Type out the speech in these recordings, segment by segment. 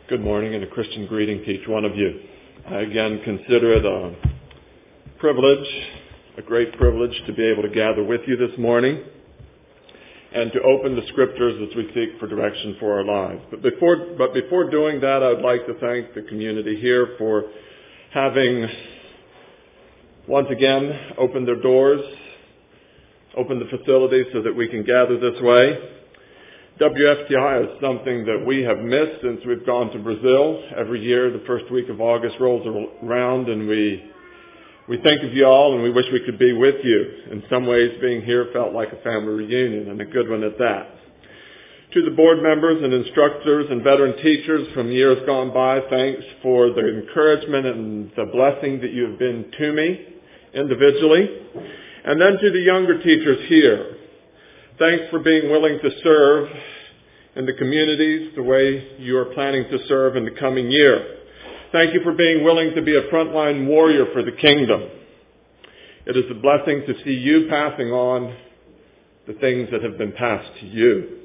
Good morning and a Christian greeting to each one of you. I again consider it a privilege, a great privilege to be able to gather with you this morning and to open the scriptures as we seek for direction for our lives. But before doing that, I would like to thank the community here for having once again opened their doors, opened the facilities so that we can gather this way. WFTI is something that we have missed since we've gone to Brazil. Every year, the first week of August rolls around and we think of you all and we wish we could be with you. In some ways, being here felt like a family reunion, and a good one at that. To the board members and instructors and veteran teachers from years gone by, thanks for the encouragement and the blessing that you have been to me individually. And then to the younger teachers here, thanks for being willing to serve in the communities the way you are planning to serve in the coming year. Thank you for being willing to be a frontline warrior for the kingdom. It is a blessing to see you passing on the things that have been passed to you.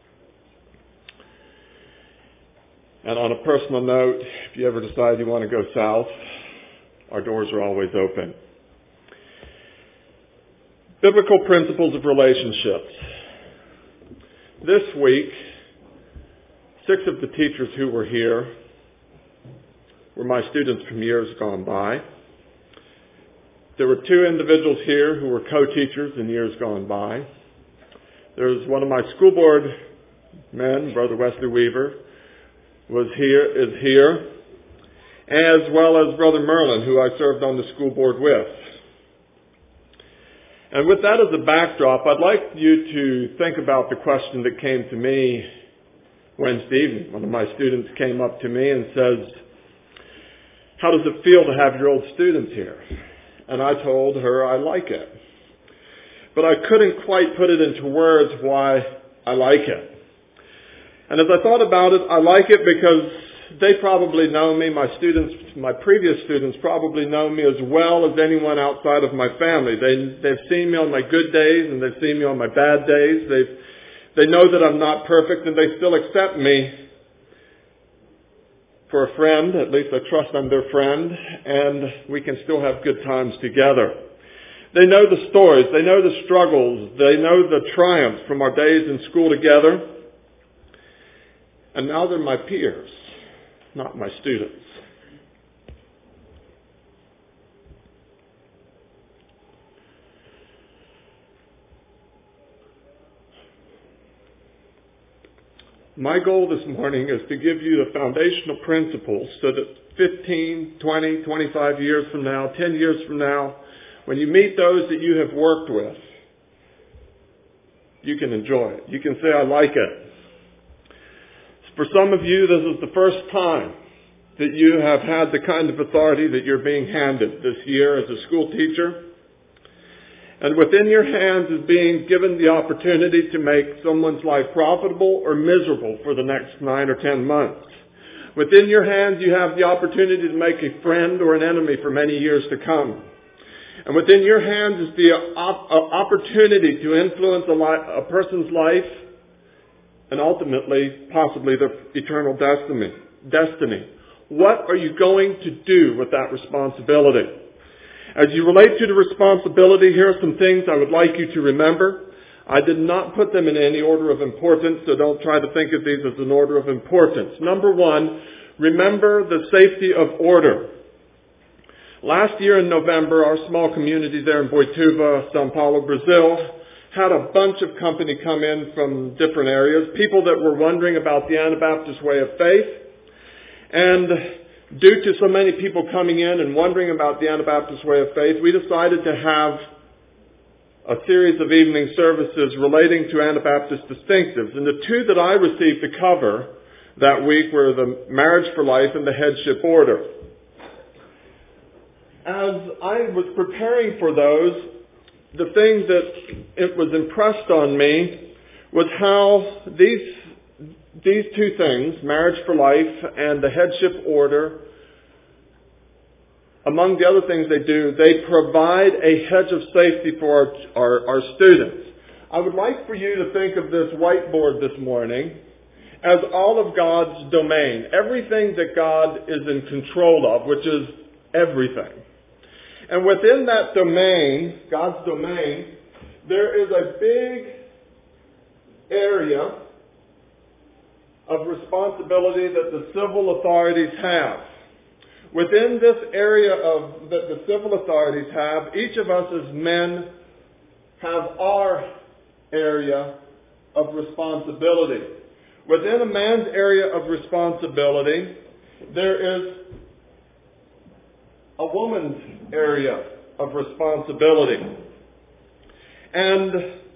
And on a personal note, if you ever decide you want to go south, our doors are always open. Biblical principles of relationships. This week, 6 of the teachers who were here were my students from years gone by. There were 2 individuals here who were co-teachers in years gone by. There's one of my school board men, Brother Wesley Weaver, is here, as well as Brother Merlin, who I served on the school board with. And with that as a backdrop, I'd like you to think about the question that came to me Wednesday evening. One of my students came up to me and says, "How does it feel to have your old students here?" And I told her I like it. But I couldn't quite put it into words why I like it. And as I thought about it, I like it because they probably know me, my previous students probably know me as well as anyone outside of my family. They've seen me on my good days and they've seen me on my bad days. They know that I'm not perfect and they still accept me for a friend. At least I trust I'm their friend, and we can still have good times together. They know the stories, they know the struggles, they know the triumphs from our days in school together. And now they're my peers, not my students. My goal this morning is to give you the foundational principles so that 15, 20, 25 years from now, 10 years from now, when you meet those that you have worked with, you can enjoy it. You can say, "I like it." For some of you, this is the first time that you have had the kind of authority that you're being handed this year as a school teacher. And within your hands is being given the opportunity to make someone's life profitable or miserable for the next 9 or 10 months. Within your hands, you have the opportunity to make a friend or an enemy for many years to come. And within your hands is the opportunity to influence a person's life and ultimately, possibly, their eternal destiny. What are you going to do with that responsibility? As you relate to the responsibility, here are some things I would like you to remember. I did not put them in any order of importance, so don't try to think of these as an order of importance. Number 1, remember the safety of order. Last year in November, our small community there in Boituva, São Paulo, Brazil, had a bunch of company come in from different areas, people that were wondering about the Anabaptist way of faith. And due to so many people coming in and wondering about the Anabaptist way of faith, we decided to have a series of evening services relating to Anabaptist distinctives. And the 2 that I received to cover that week were the marriage for life and the headship order. As I was preparing for those, the thing that it was impressed on me was how these 2 things, marriage for life and the headship order, among the other things they do, they provide a hedge of safety for our students. I would like for you to think of this whiteboard this morning as all of God's domain, everything that God is in control of, which is everything. And within that domain, God's domain, there is a big area of responsibility that the civil authorities have. Within this area that the civil authorities have, each of us as men have our area of responsibility. Within a man's area of responsibility, there is a woman's area of responsibility. And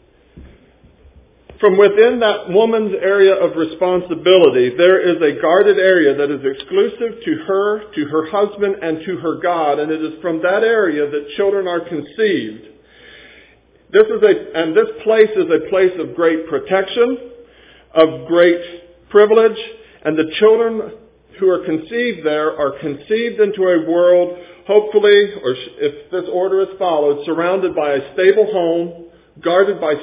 from within that woman's area of responsibility, there is a guarded area that is exclusive to her husband, and to her God, and it is from that area that children are conceived. This place is a place of great protection, of great privilege, and the children who are conceived there are conceived into a world, hopefully, or if this order is followed, surrounded by a stable home, guarded by a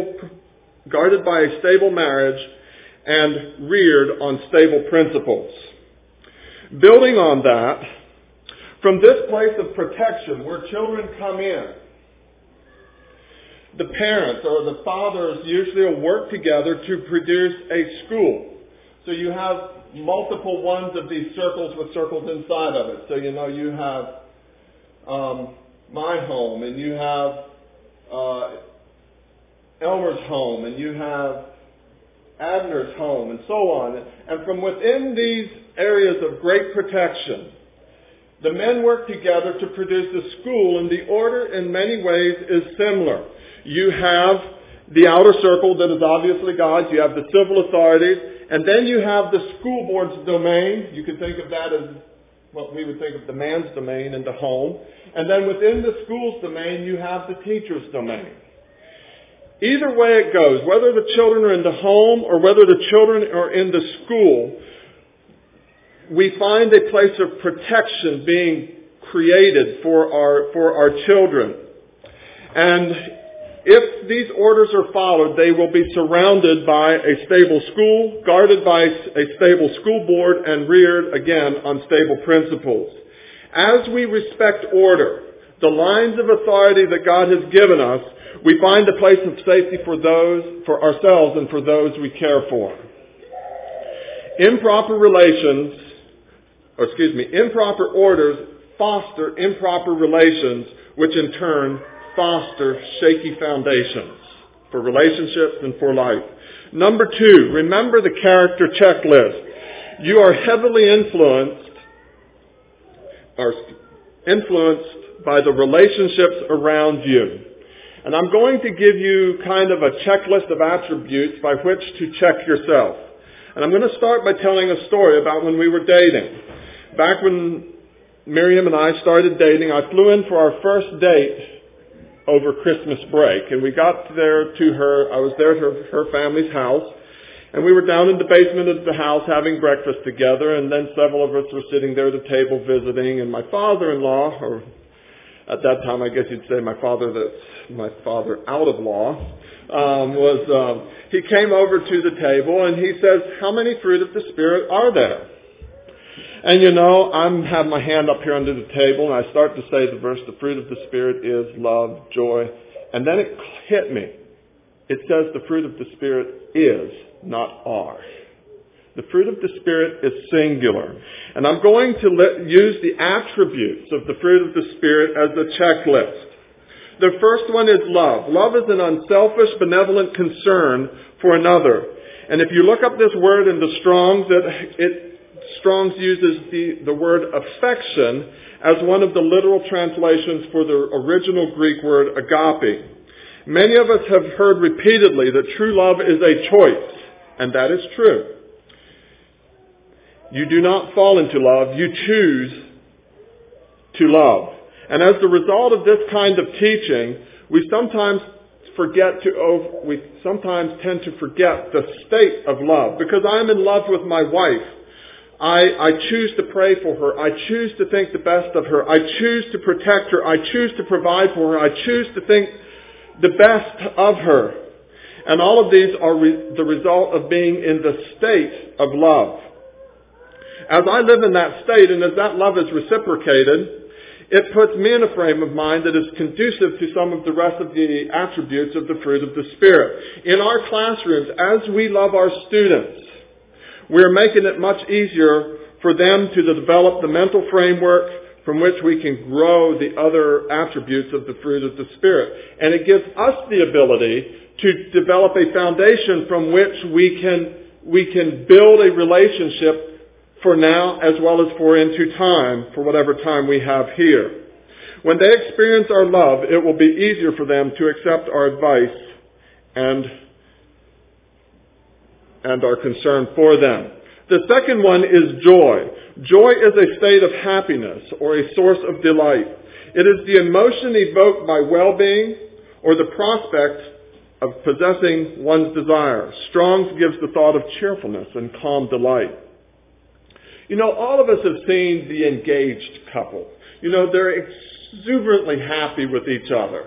stable marriage, and reared on stable principles. Building on that, from this place of protection where children come in, the parents or the fathers usually will work together to produce a school. So you have multiple ones of these circles with circles inside of it. So you have my home, and you have Elmer's home, and you have Abner's home, and so on. And from within these areas of great protection, the men work together to produce a school, and the order in many ways is similar. You have the outer circle that is obviously God's. You have the civil authorities. And then you have the school board's domain. You could think of that as what we would think of the man's domain in the home. And then within the school's domain, you have the teacher's domain. Either way it goes, whether the children are in the home or whether the children are in the school, we find a place of protection being created for our children. And if these orders are followed, they will be surrounded by a stable school, guarded by a stable school board, and reared again on stable principles. As we respect order, the lines of authority that God has given us, we find a place of safety for ourselves and for those we care for. Improper orders foster improper relations, which in turn foster shaky foundations for relationships and for life. Number 2, remember the character checklist. You are heavily influenced by the relationships around you. And I'm going to give you kind of a checklist of attributes by which to check yourself. And I'm going to start by telling a story about when we were dating. Back when Miriam and I started dating, I flew in for our first date over Christmas break. And we got there I was there to her family's house. And we were down in the basement of the house having breakfast together. And then several of us were sitting there at the table visiting. And my father-in-law, or at that time I guess you'd say my father out of law, he came over to the table and he says, "How many fruit of the Spirit are there?" And I have my hand up here under the table and I start to say the verse, the fruit of the Spirit is love, joy. And then it hit me. It says the fruit of the Spirit is, not are. The fruit of the Spirit is singular. And I'm going to use the attributes of the fruit of the Spirit as a checklist. The first one is love. Love is an unselfish, benevolent concern for another. And if you look up this word in the Strong's, Strong's uses the word affection as one of the literal translations for the original Greek word agape. Many of us have heard repeatedly that true love is a choice, and that is true. You do not fall into love, you choose to love. And as the result of this kind of teaching, we sometimes tend to forget the state of love. Because I'm in love with my wife, I choose to pray for her. I choose to think the best of her. I choose to protect her. I choose to provide for her. I choose to think the best of her. And all of these are the result of being in the state of love. As I live in that state, and as that love is reciprocated, it puts me in a frame of mind that is conducive to some of the rest of the attributes of the fruit of the Spirit. In our classrooms, as we love our students, we're making it much easier for them to develop the mental framework from which we can grow the other attributes of the fruit of the Spirit. And it gives us the ability to develop a foundation from which we can build a relationship for now as well as for into time, for whatever time we have here. When they experience our love, it will be easier for them to accept our advice and our concern for them. The second one is joy. Joy is a state of happiness or a source of delight. It is the emotion evoked by well-being or the prospect of possessing one's desire. Strong's gives the thought of cheerfulness and calm delight. You know, all of us have seen the engaged couple. You know, they're exuberantly happy with each other.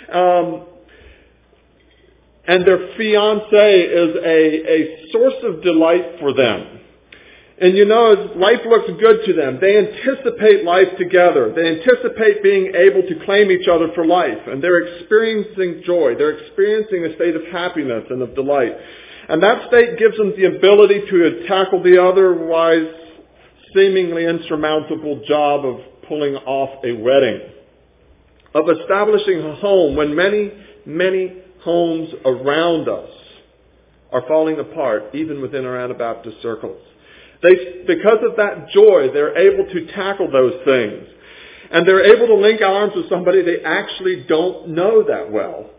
And their fiancé is a source of delight for them. And you know, as life looks good to them, they anticipate life together. They anticipate being able to claim each other for life. And they're experiencing joy. They're experiencing a state of happiness and of delight. And that state gives them the ability to tackle the otherwise seemingly insurmountable job of pulling off a wedding, of establishing a home when many, many homes around us are falling apart, even within our Anabaptist circles. Because of that joy, they're able to tackle those things. And they're able to link arms with somebody they actually don't know that well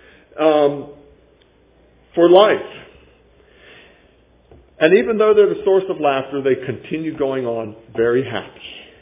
for life. And even though they're the source of laughter, they continue going on very happy.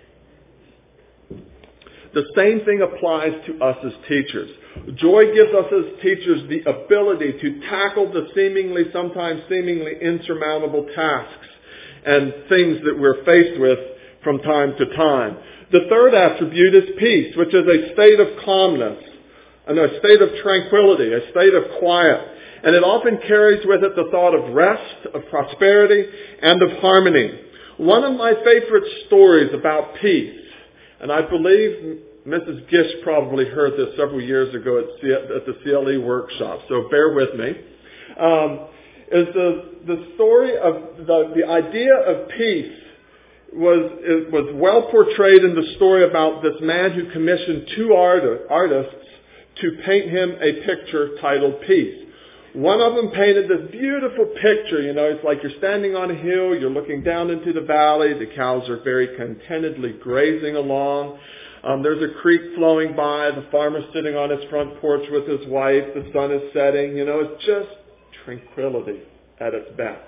The same thing applies to us as teachers. Joy gives us as teachers the ability to tackle the sometimes seemingly insurmountable tasks and things that we're faced with from time to time. The third attribute is peace, which is a state of calmness, and a state of tranquility, a state of quiet. And it often carries with it the thought of rest, of prosperity, and of harmony. One of my favorite stories about peace, and I believe Mrs. Gish probably heard this several years ago at the CLE workshop, so bear with me, is the story of the idea of peace was well portrayed in the story about this man who commissioned two artists to paint him a picture titled Peace. One of them painted this beautiful picture. You know, it's like you're standing on a hill, you're looking down into the valley, the cows are very contentedly grazing along. There's a creek flowing by, the farmer's sitting on his front porch with his wife, the sun is setting. You know, it's just tranquility at its best.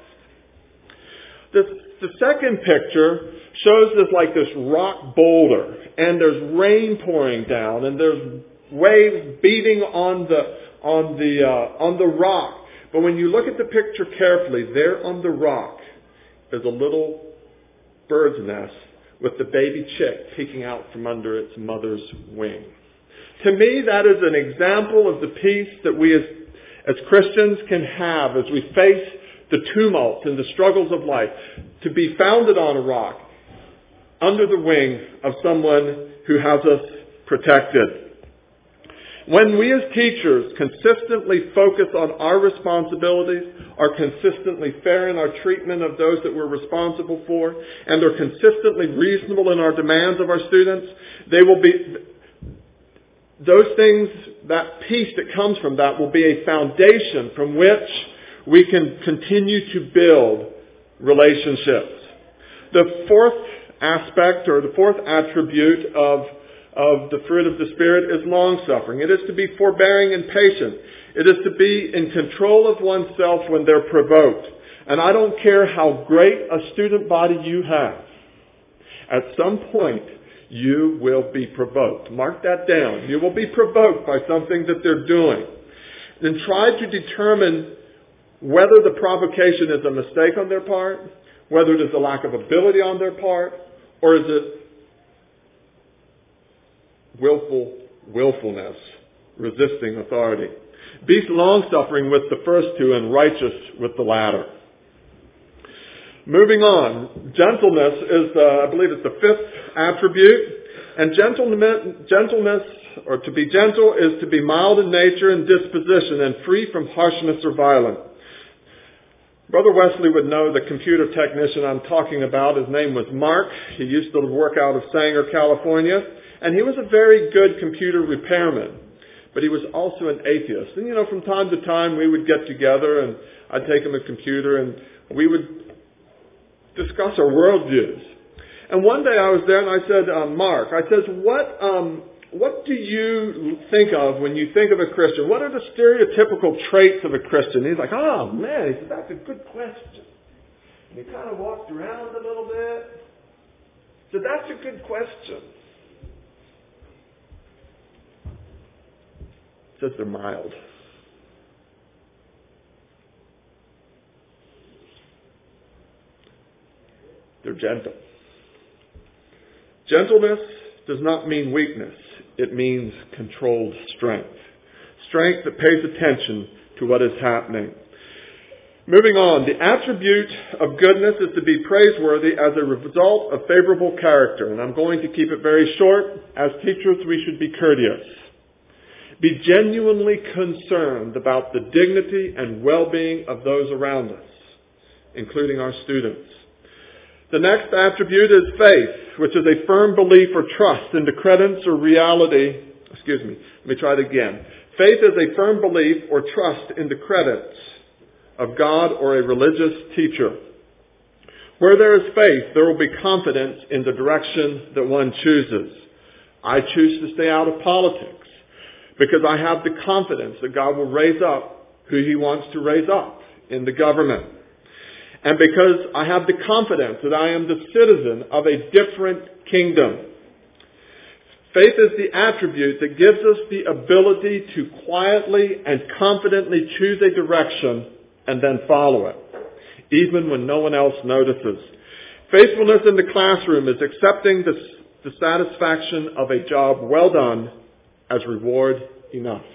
The second picture shows this rock boulder, and there's rain pouring down, and there's waves beating on the rock. But when you look at the picture carefully, there on the rock is a little bird's nest with the baby chick peeking out from under its mother's wing. To me, that is an example of the peace that we as Christians can have as we face the tumults and the struggles of life, to be founded on a rock under the wing of someone who has us protected. When we as teachers consistently focus on our responsibilities, are consistently fair in our treatment of those that we're responsible for, and are consistently reasonable in our demands of our students, those things, that peace that comes from that will be a foundation from which we can continue to build relationships. The fourth aspect or the fourth attribute of the fruit of the Spirit is long-suffering. It is to be forbearing and patient. It is to be in control of oneself when they're provoked. And I don't care how great a student body you have. At some point, you will be provoked. Mark that down. You will be provoked by something that they're doing. Then try to determine whether the provocation is a mistake on their part, whether it is a lack of ability on their part, or is it willfulness, resisting authority. Be long-suffering with the first two and righteous with the latter. Moving on, gentleness is, I believe it's the fifth attribute. And gentleness, or to be gentle, is to be mild in nature and disposition and free from harshness or violence. Brother Wesley would know the computer technician I'm talking about. His name was Mark. He used to work out of Sanger, California. And he was a very good computer repairman. But he was also an atheist. And from time to time we would get together and I'd take him a computer and we would discuss our worldviews. And one day I was there and I said, Mark, I said, what do you think of when you think of a Christian? What are the stereotypical traits of a Christian? He's like, oh man, he said, that's a good question. And he kind of walked around a little bit. He said, that's a good question. He says they're mild. They're gentle. Gentleness does not mean weakness. It means controlled strength. Strength that pays attention to what is happening. Moving on, the attribute of goodness is to be praiseworthy as a result of favorable character. And I'm going to keep it very short. As teachers, we should be courteous. Be genuinely concerned about the dignity and well-being of those around us, including our students. The next attribute is faith, which is a firm belief or trust in the credence or reality. Let me try it again. Faith is a firm belief or trust in the credence of God or a religious teacher. Where there is faith, there will be confidence in the direction that one chooses. I choose to stay out of politics because I have the confidence that God will raise up who He wants to raise up in the government. And because I have the confidence that I am the citizen of a different kingdom. Faith is the attribute that gives us the ability to quietly and confidently choose a direction and then follow it, even when no one else notices. Faithfulness in the classroom is accepting the satisfaction of a job well done as reward enough.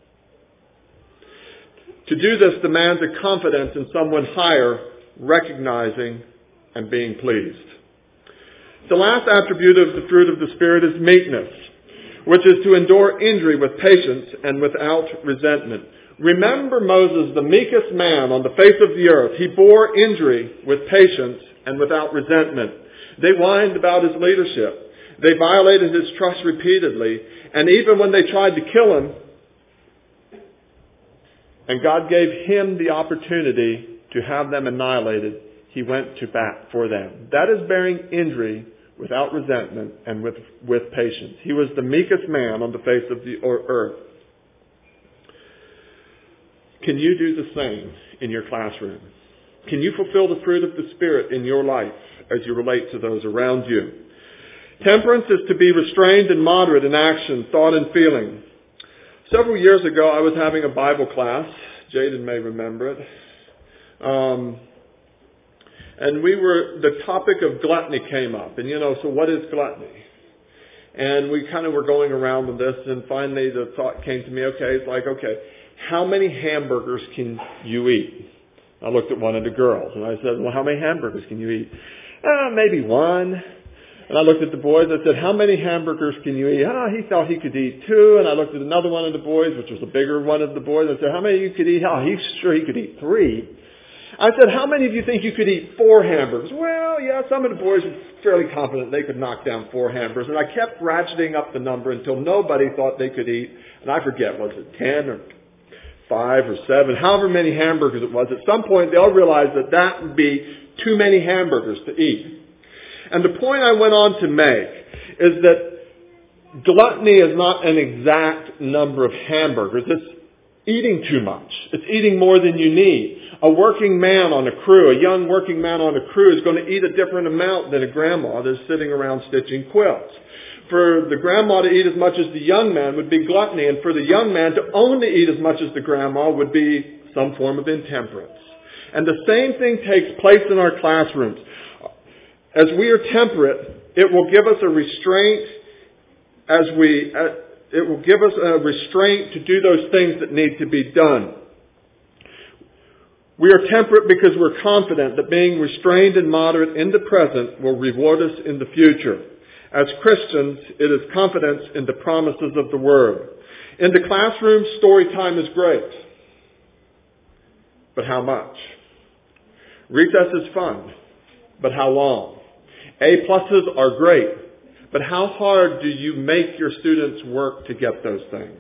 To do this demands a confidence in someone higher, recognizing and being pleased. The last attribute of the fruit of the Spirit is meekness, which is to endure injury with patience and without resentment. Remember Moses, the meekest man on the face of the earth. He bore injury with patience and without resentment. They whined about his leadership. They violated his trust repeatedly. And even when they tried to kill him, and God gave him the opportunity to have them annihilated, he went to bat for them. That is bearing injury without resentment and with patience. He was the meekest man on the face of the earth. Can you do the same in your classroom? Can you fulfill the fruit of the Spirit in your life as you relate to those around you? Temperance is to be restrained and moderate in action, thought, and feeling. Several years ago, I was having a Bible class. Jaden may remember it. And the topic of gluttony came up. And so what is gluttony? And we kind of were going around with this, and finally the thought came to me, okay, how many hamburgers can you eat? I looked at one of the girls, and I said, well, how many hamburgers can you eat? Maybe one. And I looked at the boys, I said, how many hamburgers can you eat? He thought he could eat 2. And I looked at another one of the boys, which was a bigger one of the boys, I said, how many you could eat? He's sure he could eat 3. I said, how many of you think you could eat 4 hamburgers? Well, yeah, some of the boys were fairly confident they could knock down 4 hamburgers. And I kept ratcheting up the number until nobody thought they could eat. And I forget, was it 10 or 5 or 7, however many hamburgers it was. At some point, they'll realize that would be too many hamburgers to eat. And the point I went on to make is that gluttony is not an exact number of hamburgers. It's eating too much. It's eating more than you need. A working man on a crew, a young working man on a crew is going to eat a different amount than a grandma that's sitting around stitching quilts. For the grandma to eat as much as the young man would be gluttony, and for the young man to only eat as much as the grandma would be some form of intemperance. And the same thing takes place in our classrooms. As we are temperate, it will give us a restraint It will give us a restraint to do those things that need to be done. We are temperate because we're confident that being restrained and moderate in the present will reward us in the future. As Christians, it is confidence in the promises of the Word. In the classroom, story time is great. But how much? Recess is fun. But how long? A+ are great. But how hard do you make your students work to get those things?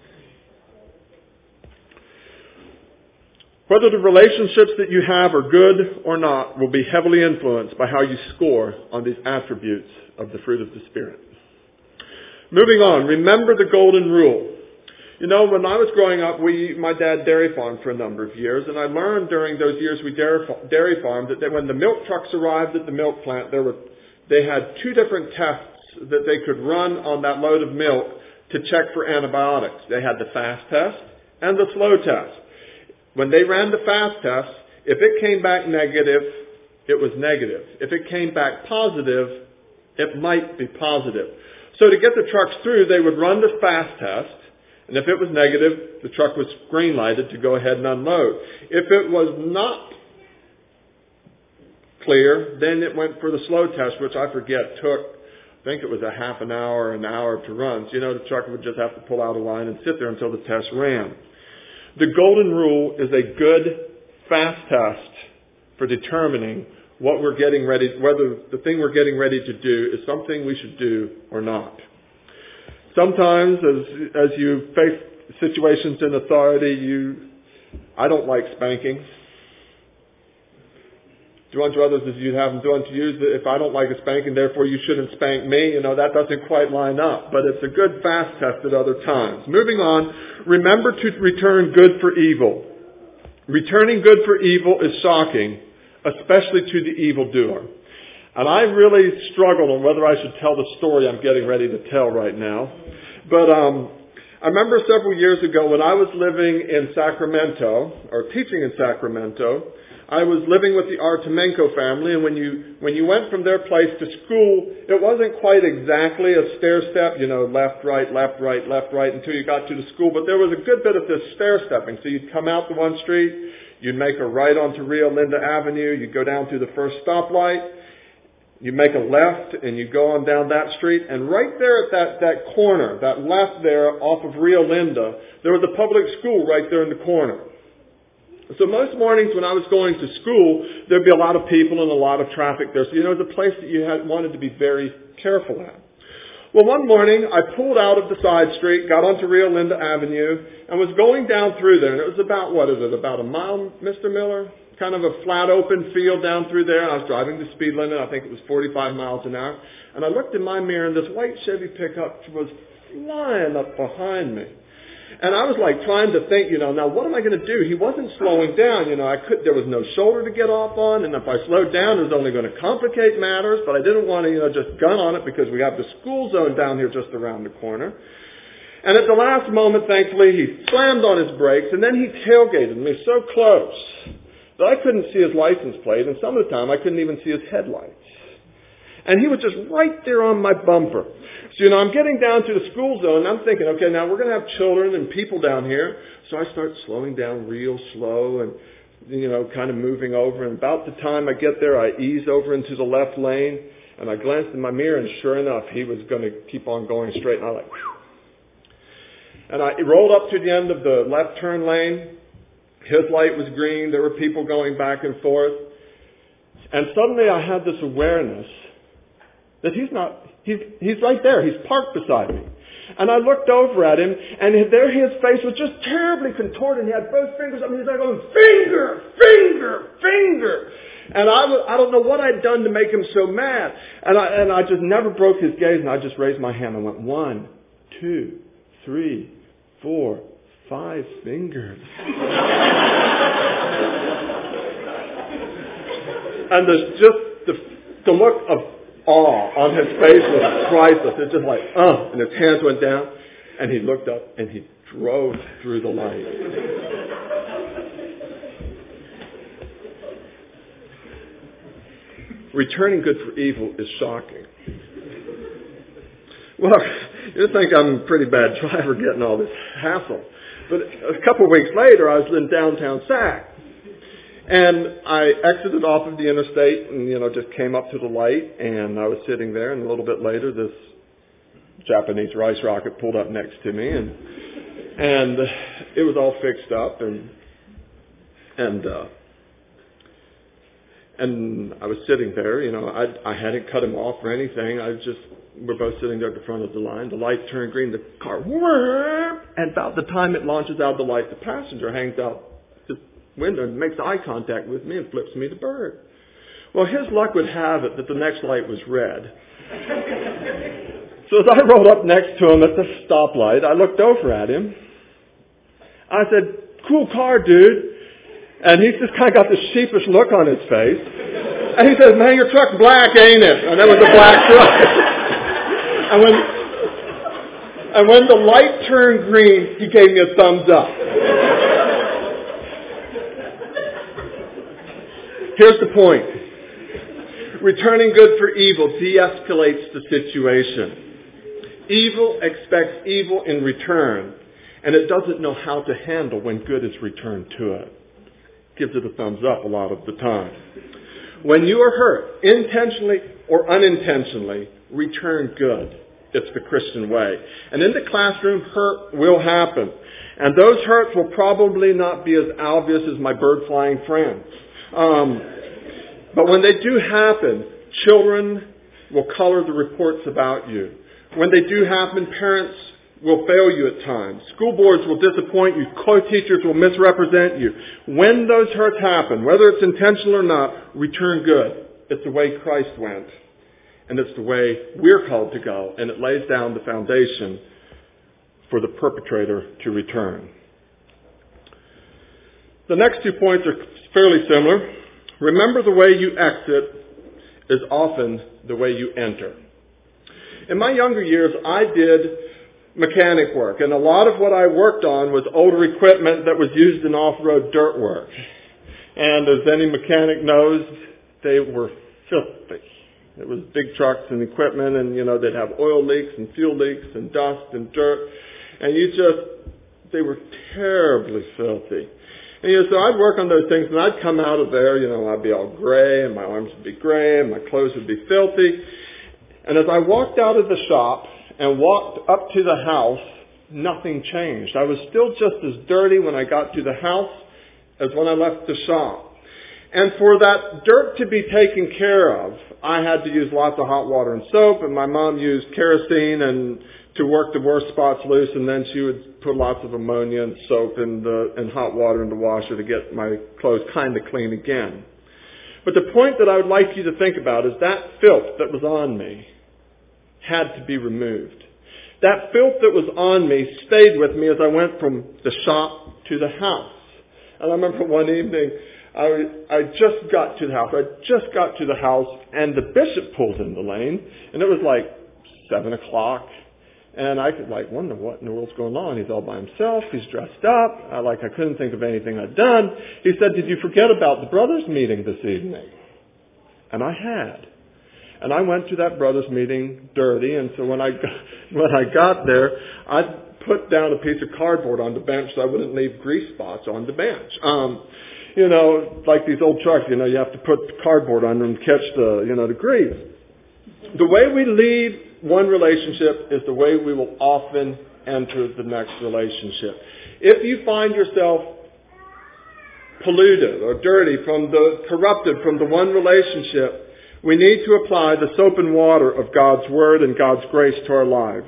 Whether the relationships that you have are good or not will be heavily influenced by how you score on these attributes of the fruit of the Spirit. Moving on, remember the golden rule. You know, when I was growing up, my dad dairy farmed for a number of years, and I learned during those years we dairy farmed that when the milk trucks arrived at the milk plant, they had two different tests that they could run on that load of milk to check for antibiotics. They had the fast test and the slow test. When they ran the fast test, if it came back negative, it was negative. If it came back positive, it might be positive. So to get the trucks through, they would run the fast test, and if it was negative, the truck was green lighted to go ahead and unload. If it was not clear, then it went for the slow test, which I think it was a half an hour to run. So, the truck would just have to pull out a line and sit there until the test ran. The golden rule is a good, fast test for determining what we're getting ready, whether the thing we're getting ready to do is something we should do or not. Sometimes, as you face situations in authority, I don't like spanking. Do unto others as you'd have them do unto you. If I don't like a spanking, therefore you shouldn't spank me. That doesn't quite line up. But it's a good fast test at other times. Moving on, remember to return good for evil. Returning good for evil is shocking, especially to the evildoer. And I really struggled on whether I should tell the story I'm getting ready to tell right now. But I remember several years ago when I was living in Sacramento, or teaching in Sacramento, I was living with the Artemenko family, and when you went from their place to school, it wasn't quite exactly a stair step, left, right, left, right, left, right, until you got to the school, but there was a good bit of this stair stepping. So you'd come out to one street, you'd make a right onto Rio Linda Avenue, you'd go down to the first stoplight, you make a left, and you go on down that street, and right there at that corner, that left there off of Rio Linda, there was a public school right there in the corner. So most mornings when I was going to school, there'd be a lot of people and a lot of traffic there. So, it was a place that you wanted to be very careful at. Well, one morning, I pulled out of the side street, got onto Rio Linda Avenue, and was going down through there. And it was about a mile, Mr. Miller? Kind of a flat open field down through there. And I was driving the speed limit. I think it was 45 miles an hour. And I looked in my mirror, and this white Chevy pickup was flying up behind me. And I was trying to think, now what am I going to do? He wasn't slowing down. There was no shoulder to get off on. And if I slowed down, it was only going to complicate matters. But I didn't want to, just gun on it because we have the school zone down here just around the corner. And at the last moment, thankfully, he slammed on his brakes. And then he tailgated me so close that I couldn't see his license plate. And some of the time, I couldn't even see his headlights. And he was just right there on my bumper. So, I'm getting down to the school zone, and I'm thinking, okay, now we're going to have children and people down here. So I start slowing down real slow and, kind of moving over. And about the time I get there, I ease over into the left lane. And I glanced in my mirror, and sure enough, he was going to keep on going straight. And I was like, whew. And I rolled up to the end of the left turn lane. His light was green. There were people going back and forth. And suddenly I had this awareness that he's right there. He's parked beside me. And I looked over at him, and there his face was just terribly contorted. He had both fingers up, and he's going, finger, finger, finger. And I don't know what I'd done to make him so mad. And I just never broke his gaze, and I just raised my hand and went, 1, 2, 3, 4, 5 fingers. And there's just the look of awe on his face was priceless. It's just and his hands went down, and he looked up, and he drove through the light. Returning good for evil is shocking. Well, You think I'm a pretty bad driver getting all this hassle. But a couple of weeks later, I was in downtown Sac. And I exited off of the interstate and, just came up to the light. And I was sitting there. And a little bit later, this Japanese rice rocket pulled up next to me. And it was all fixed up. And I was sitting there. I hadn't cut him off or anything. We're both sitting there at the front of the line. The light turned green. The car, and about the time it launches out of the light, the passenger hangs out his window and makes eye contact with me and flips me the bird. Well, his luck would have it that the next light was red. So as I rolled up next to him at the stoplight, I looked over at him. I said, "Cool car, dude." And he just kind of got this sheepish look on his face. And he says, "Man, your truck's black, ain't it?" And it was a black truck. And when the light turned green, he gave me a thumbs up. Here's the point. Returning good for evil de-escalates the situation. Evil expects evil in return, and it doesn't know how to handle when good is returned to it. Gives it a thumbs up a lot of the time. When you are hurt, intentionally or unintentionally, return good. It's the Christian way. And in the classroom, hurt will happen. And those hurts will probably not be as obvious as my bird flying friends. But when they do happen, children will color the reports about you. When they do happen, parents will fail you at times. School boards will disappoint you. Co-teachers will misrepresent you. When those hurts happen, whether it's intentional or not, return good. It's the way Christ went. And it's the way we're called to go. And it lays down the foundation for the perpetrator to return. The next 2 points are fairly similar. Remember, the way you exit is often the way you enter. In my younger years, I did mechanic work. And a lot of what I worked on was older equipment that was used in off-road dirt work. And as any mechanic knows, they were filthy. It was big trucks and equipment, and they'd have oil leaks and fuel leaks and dust and dirt, and they were terribly filthy. And so I'd work on those things, and I'd come out of there, I'd be all gray, and my arms would be gray, and my clothes would be filthy. And as I walked out of the shop and walked up to the house, nothing changed. I was still just as dirty when I got to the house as when I left the shop. And for that dirt to be taken care of, I had to use lots of hot water and soap, and my mom used kerosene and to work the worst spots loose, and then she would put lots of ammonia and soap and hot water in the washer to get my clothes kind of clean again. But the point that I would like you to think about is that filth that was on me had to be removed. That filth that was on me stayed with me as I went from the shop to the house. And I remember one evening, I just got to the house. And the bishop pulled in the lane, and it was like 7 o'clock. And I could wonder what in the world's going on. He's all by himself. He's dressed up. I couldn't think of anything I'd done. He said, "Did you forget about the brothers' meeting this evening?" And I had. And I went to that brothers' meeting dirty. And so when I got there, I put down a piece of cardboard on the bench so I wouldn't leave grease spots on the bench. Like these old trucks, you have to put cardboard on them to catch the grease. The way we leave one relationship is the way we will often enter the next relationship. If you find yourself polluted or dirty corrupted from the one relationship, we need to apply the soap and water of God's Word and God's grace to our lives.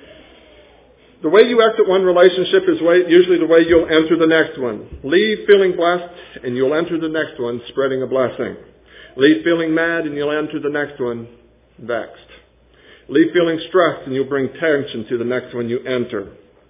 The way you exit one relationship is usually the way you'll enter the next one. Leave feeling blessed, and you'll enter the next one spreading a blessing. Leave feeling mad, and you'll enter the next one vexed. Leave feeling stressed, and you'll bring tension to the next one you enter.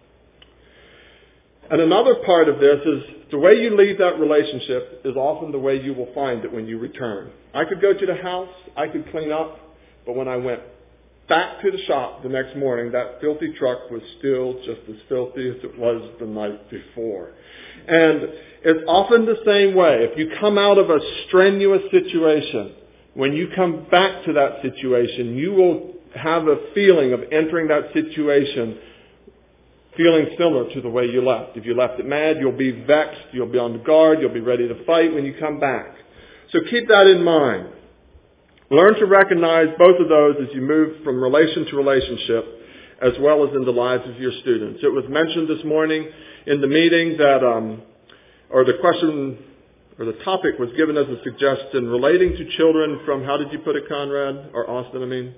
And another part of this is the way you leave that relationship is often the way you will find it when you return. I could go to the house, I could clean up, but when I went back to the shop the next morning, that filthy truck was still just as filthy as it was the night before. And it's often the same way. If you come out of a strenuous situation, when you come back to that situation, you will have a feeling of entering that situation feeling similar to the way you left. If you left it mad, you'll be vexed, you'll be on guard, you'll be ready to fight when you come back. So keep that in mind. Learn to recognize both of those as you move from relation to relationship, as well as in the lives of your students. It was mentioned this morning in the meeting that, the question, or the topic was given as a suggestion relating to children from, how did you put it, Conrad? Or Austin, I mean?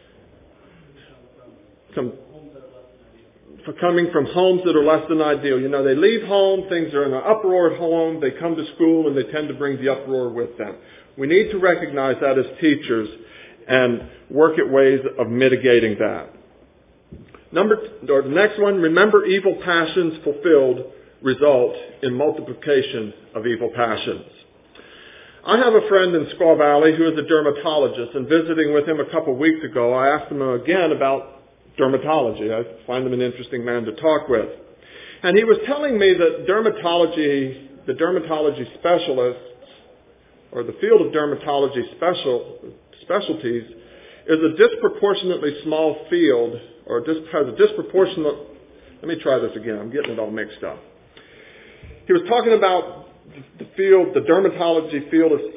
Coming from homes that are less than ideal. You know, they leave home, things are in an uproar at home, they come to school and they tend to bring the uproar with them. We need to recognize that as teachers and work at ways of mitigating that. The next one, remember evil passions fulfilled result in multiplication of evil passions. I have a friend in Squaw Valley who is a dermatologist, and visiting with him a couple of weeks ago, I asked him again about dermatology. I find him an interesting man to talk with. And he was telling me that the dermatology specialists, or the field of dermatology specialties, is a disproportionately small field, or has a disproportionate... Let me try this again. I'm getting it all mixed up. He was talking about the dermatology field of...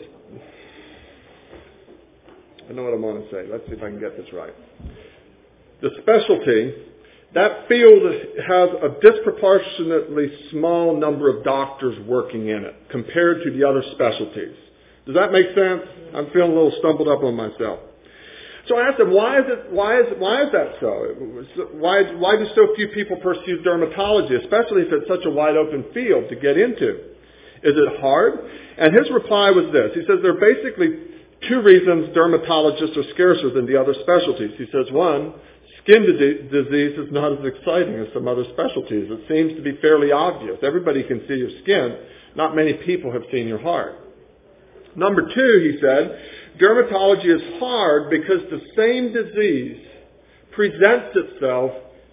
I know what I want to say. Let's see if I can get this right. The specialty, that field has a disproportionately small number of doctors working in it compared to the other specialties. Does that make sense? I'm feeling a little stumbled up on myself. So I asked him, why is that so? Why do so few people pursue dermatology, especially if it's such a wide open field to get into? Is it hard? And his reply was this. He says there are basically two reasons dermatologists are scarcer than the other specialties. He says, one, skin disease is not as exciting as some other specialties. It seems to be fairly obvious. Everybody can see your skin. Not many people have seen your heart. Number two, he said, dermatology is hard because the same disease presents itself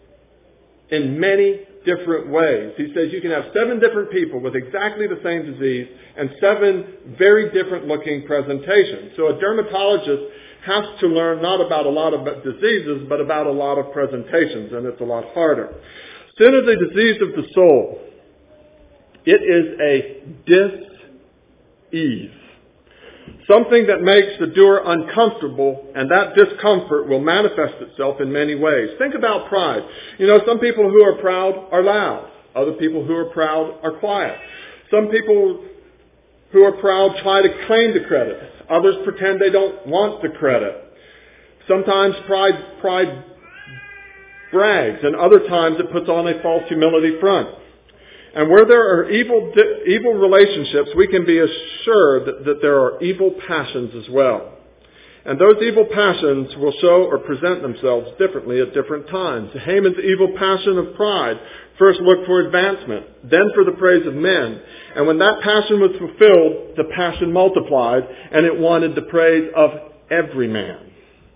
in many different ways. He says you can have 7 different people with exactly the same disease and 7 very different looking presentations. So a dermatologist has to learn not about a lot of diseases, but about a lot of presentations, and it's a lot harder. Sin is a disease of the soul. It is a dis-ease. Something that makes the doer uncomfortable, and that discomfort will manifest itself in many ways. Think about pride. You know, some people who are proud are loud. Other people who are proud are quiet. Some people who are proud try to claim the credit. Others pretend they don't want the credit. Sometimes pride brags, and other times it puts on a false humility front. And where there are evil relationships, we can be assured that there are evil passions as well. And those evil passions will show or present themselves differently at different times. Haman's evil passion of pride first looked for advancement, then for the praise of men. And when that passion was fulfilled, the passion multiplied, and it wanted the praise of every man.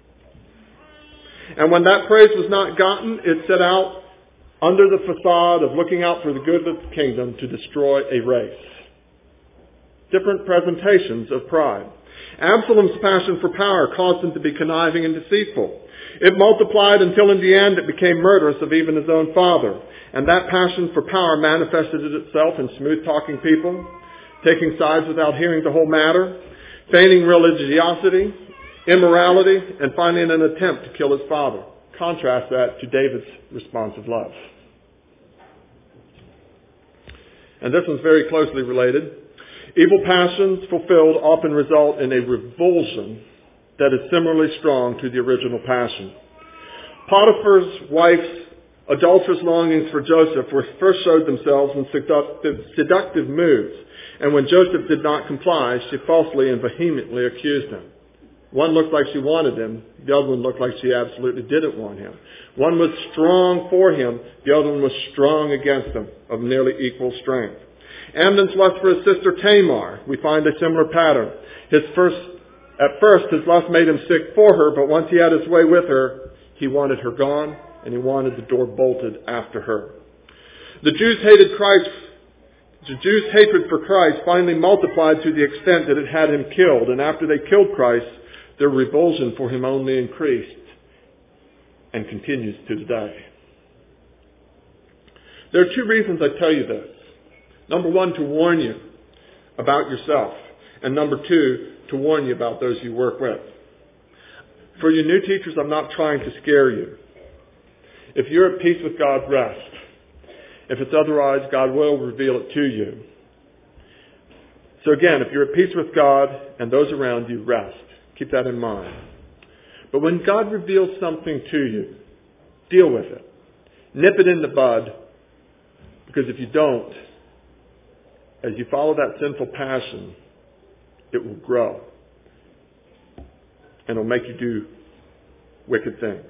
And when that praise was not gotten, it set out under the facade of looking out for the good of the kingdom to destroy a race. Different presentations of pride. Absalom's passion for power caused him to be conniving and deceitful. It multiplied until in the end it became murderous of even his own father. And that passion for power manifested itself in smooth-talking people, taking sides without hearing the whole matter, feigning religiosity, immorality, and finally in an attempt to kill his father. Contrast that to David's responsive love. And this one's very closely related. Evil passions fulfilled often result in a revulsion that is similarly strong to the original passion. Potiphar's wife's adulterous longings for Joseph first showed themselves in seductive moods. And when Joseph did not comply, she falsely and vehemently accused him. One looked like she wanted him. The other one looked like she absolutely didn't want him. One was strong for him. The other one was strong against him, of nearly equal strength. Amnon's lust for his sister Tamar, we find a similar pattern. At first, his lust made him sick for her, but once he had his way with her, he wanted her gone, and he wanted the door bolted after her. The Jews' hatred for Christ finally multiplied to the extent that it had him killed, and after they killed Christ, their revulsion for him only increased. and continues to today. There are two reasons I tell you this. Number one, to warn you about yourself. And number two, to warn you about those you work with. For you new teachers, I'm not trying to scare you. If you're at peace with God, rest. If it's otherwise, God will reveal it to you. So again, if you're at peace with God and those around you, rest. Keep that in mind. But when God reveals something to you, deal with it. Nip it in the bud. Because if you don't, as you follow that sinful passion, it will grow. And it'll make you do wicked things.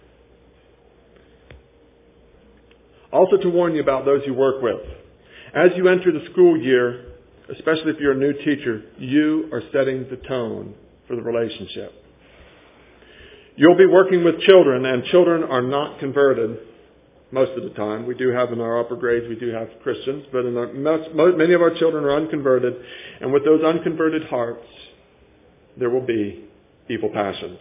Also to warn you about those you work with. As you enter the school year, especially if you're a new teacher, you are setting the tone for the relationship. You'll be working with children, and children are not converted most of the time. We do have in our upper grades, we do have Christians, but many of our children are unconverted, and with those unconverted hearts, there will be evil passions.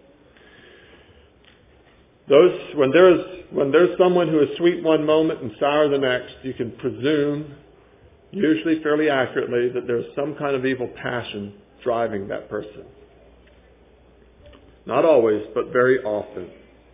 When there's someone who is sweet one moment and sour the next, you can presume, usually fairly accurately, that there's some kind of evil passion driving that person. Not always, but very often.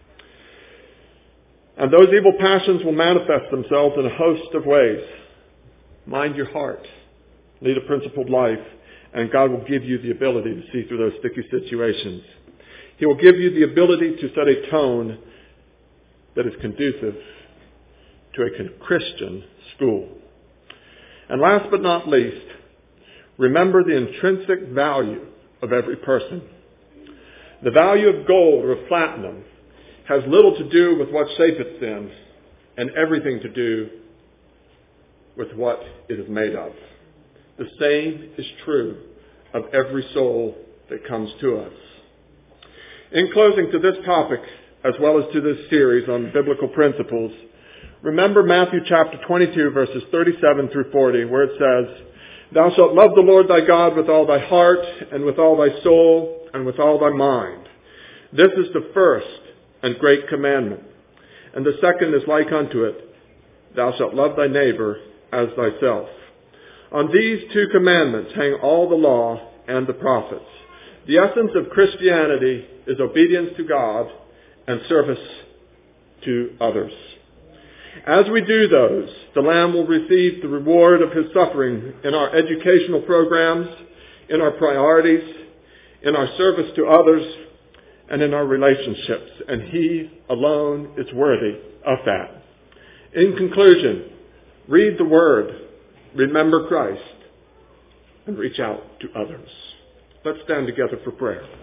And those evil passions will manifest themselves in a host of ways. Mind your heart. Lead a principled life, and God will give you the ability to see through those sticky situations. He will give you the ability to set a tone that is conducive to a Christian school. And last but not least, remember the intrinsic value of every person. The value of gold or platinum has little to do with what shape it's in and everything to do with what it is made of. The same is true of every soul that comes to us. In closing to this topic, as well as to this series on biblical principles, remember Matthew chapter 22, verses 37 through 40, where it says, "Thou shalt love the Lord thy God with all thy heart, and with all thy soul, and with all thy mind. This is the first and great commandment. And the second is like unto it, Thou shalt love thy neighbor as thyself. On these two commandments hang all the law and the prophets." The essence of Christianity is obedience to God and service to others. As we do those, the Lamb will receive the reward of his suffering in our educational programs, in our priorities, in our service to others, and in our relationships. And he alone is worthy of that. In conclusion, read the Word, remember Christ, and reach out to others. Let's stand together for prayer.